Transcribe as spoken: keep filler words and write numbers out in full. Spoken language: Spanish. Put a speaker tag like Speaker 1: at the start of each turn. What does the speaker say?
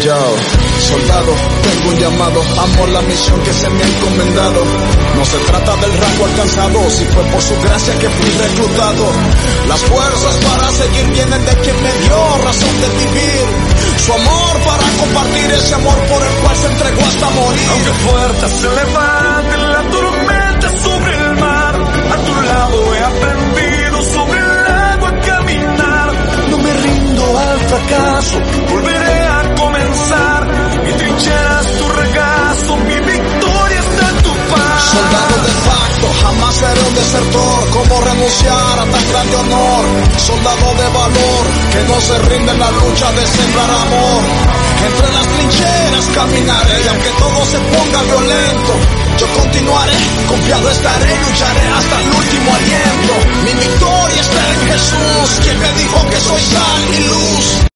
Speaker 1: Yo, soldado, tengo un llamado, amo la misión que se me ha encomendado. No se trata del rango alcanzado, si fue por su gracia que fui reclutado. Las fuerzas para seguir vienen de quien me dio razón de vivir. Su amor para compartir ese amor por el cual se entregó hasta morir.
Speaker 2: Aunque fuerte se levante la tormenta sobre el mar, a tu lado he aprendido sobre el agua a caminar. No me rindo al fracaso, volveré a comenzar. Mi trinchera es tu regazo, mi victoria está en tu paz.
Speaker 1: Soldado de facto, jamás seré un desertor. ¿Cómo renunciar a tan grande honor? Soldado de valor, que no se rinde en la lucha de sembrar amor. Entre las trincheras caminaré y aunque todo se ponga violento, yo continuaré, confiado estaré, lucharé hasta el último aliento. Mi victoria está en Jesús, quien me dijo que soy sal y luz.